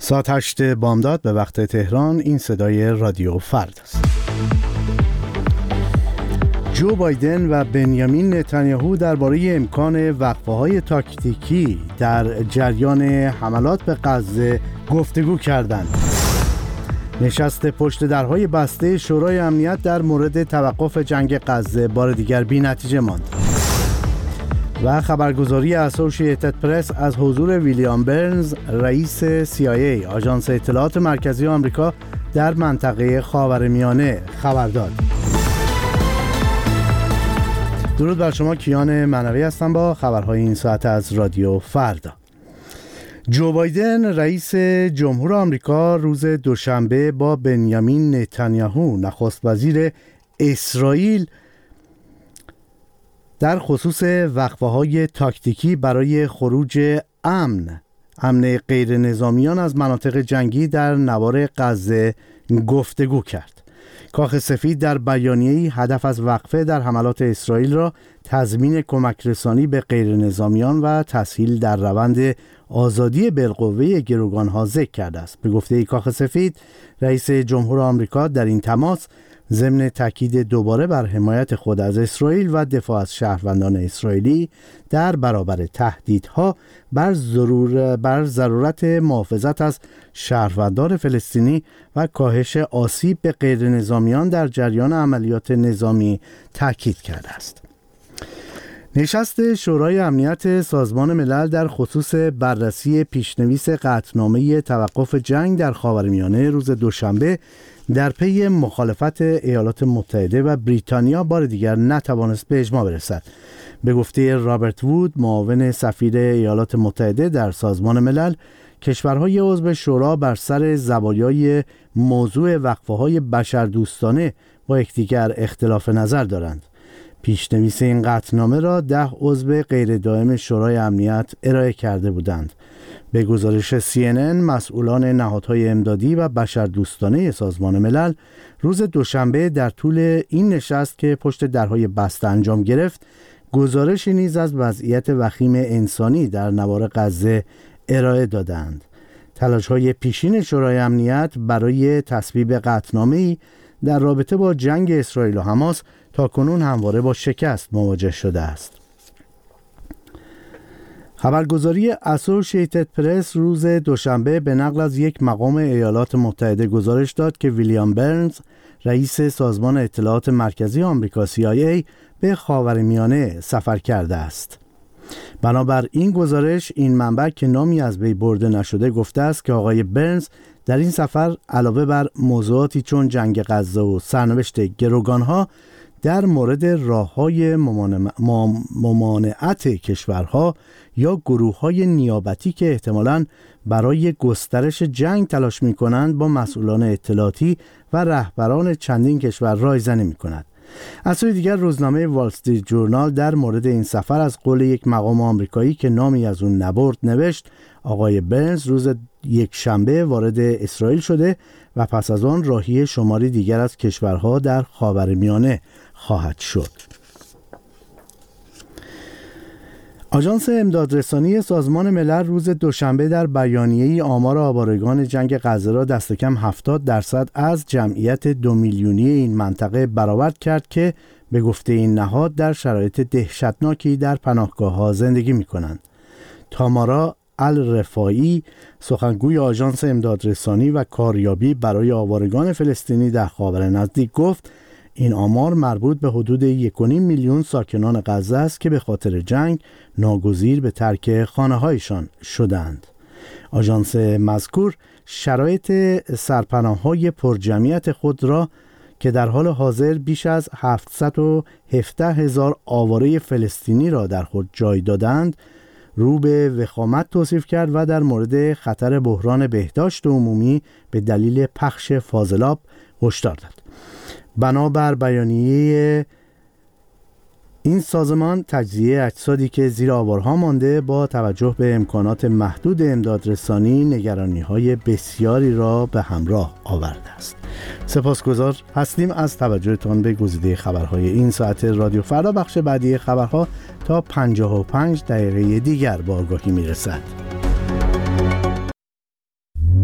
ساعت 8 بامداد به وقت تهران. این صدای رادیو فردا است. جو بایدن و بنیامین نتانیاهو درباره امکان وقفه‌های تاکتیکی در جریان حملات به غزه گفتگو کردند. نشست پشت درهای بسته شورای امنیت در مورد توقف جنگ غزه بار دیگر بی‌نتیجه ماند. و خبرگزاری اسوسییتد پرس از حضور ویلیام برنز، رئیس CIA آژانس اطلاعات مرکزی آمریکا در منطقه خاورمیانه خبر داد. درود بر شما، کیان منوی هستم با خبرهای این ساعت از رادیو فردا. جو بایدن رئیس جمهور آمریکا روز دوشنبه با بنیامین نتانیاهو نخست وزیر اسرائیل در خصوص وقفه‌های تاکتیکی برای خروج امن غیر نظامیان از مناطق جنگی در نوار غزه گفتگو کرد. کاخ سفید در بیانیه‌ای هدف از وقفه در حملات اسرائیل را تضمین کمک رسانی به غیر نظامیان و تسهیل در روند آزادی بالقوه گروگان‌ها ذکر کرده است. به گفته کاخ سفید، رئیس جمهور آمریکا در این تماس ضمن تاکید دوباره بر حمایت خود از اسرائیل و دفاع از شهروندان اسرائیلی در برابر تهدیدها بر ضرورت محافظت از شهروندان فلسطینی و کاهش آسیب به غیر نظامیان در جریان عملیات نظامی تاکید کرده است. نشست شورای امنیت سازمان ملل در خصوص بررسی پیشنویس قطعنامه توقف جنگ در خاورمیانه روز دوشنبه در پی مخالفت ایالات متحده و بریتانیا بار دیگر نتوانست به اجماع برسد. به گفته رابرت وود، معاون سفیر ایالات متحده در سازمان ملل، کشورهای عضو شورا بر سر زوایای موضوع وقفه‌های بشردوستانه با یکدیگر اختلاف نظر دارند. پیشنویس این قطعنامه را 10 عضو غیر دائم شورای امنیت ارائه کرده بودند. به گزارش CNN، مسئولان نهادهای امدادی و بشردوستانه سازمان ملل روز دوشنبه در طول این نشست که پشت درهای بسته انجام گرفت، گزارشی نیز از وضعیت وخیم انسانی در نوار غزه ارائه دادند. تلاش‌های پیشین شورای امنیت برای تصویب قطعنامه‌ای در رابطه با جنگ اسرائیل و حماس تاکنون همواره با شکست مواجه شده است. خبرگزاری اسوسییتد پرس روز دوشنبه به نقل از یک مقام ایالات متحده گزارش داد که ویلیام برنز، رئیس سازمان اطلاعات مرکزی آمریکا CIA، به خاورمیانه سفر کرده است. بنابر این گزارش، این منبع که نامی از وی برده نشده گفته است که آقای برنز در این سفر علاوه بر موضوعاتی چون جنگ غزه و سرنوشت گروگانها در مورد راه‌های ممانعت کشورها یا گروه‌های نیابتی که احتمالاً برای گسترش جنگ تلاش می‌کنند با مسئولان اطلاعاتی و رهبران چندین کشور رایزنی می‌کند. از سوی دیگر روزنامه وال استریت جورنال در مورد این سفر از قول یک مقام آمریکایی که نامی از اون نبرد نوشت آقای برنز روز یک شنبه وارد اسرائیل شده و پس از آن راهی شماری دیگر از کشورها در خاورمیانه خواهد شد. آژانس امدادرسانی سازمان ملل روز دوشنبه در بیانیه‌ای آمار آوارگان جنگ غزه را دست کم 70% از جمعیت 2 میلیونی این منطقه برآورد کرد که به گفته این نهاد در شرایط دهشتناکی در پناهگاه‌ها زندگی می‌کنند. تامارا الرفاعی، سخنگوی آژانس امدادرسانی و کاریابی برای آوارگان فلسطینی در خاور نزدیک گفت این آمار مربوط به حدود 1.5 میلیون ساکنان غزه است که به خاطر جنگ ناگزیر به ترک خانه‌هایشان شدند. آژانس مذکور شرایط سرپناه‌های پرجمعیت خود را که در حال حاضر بیش از 717,000 آواره فلسطینی را در خود جای دادند رو به وخامت توصیف کرد و در مورد خطر بحران بهداشت عمومی به دلیل پخش فاضلاب هشدار داد. بنابر بیانیه این سازمان، تجزیه اجسادی که زیر آوارها مانده با توجه به امکانات محدود امدادرسانی نگرانی‌های بسیاری را به همراه آورده است. سپاسگزار هستیم از توجهتان به گزیده خبرهای این ساعت رادیو فردا. بخش بعدی خبرها تا 55 دقیقه دیگر با آگاهی میرسد.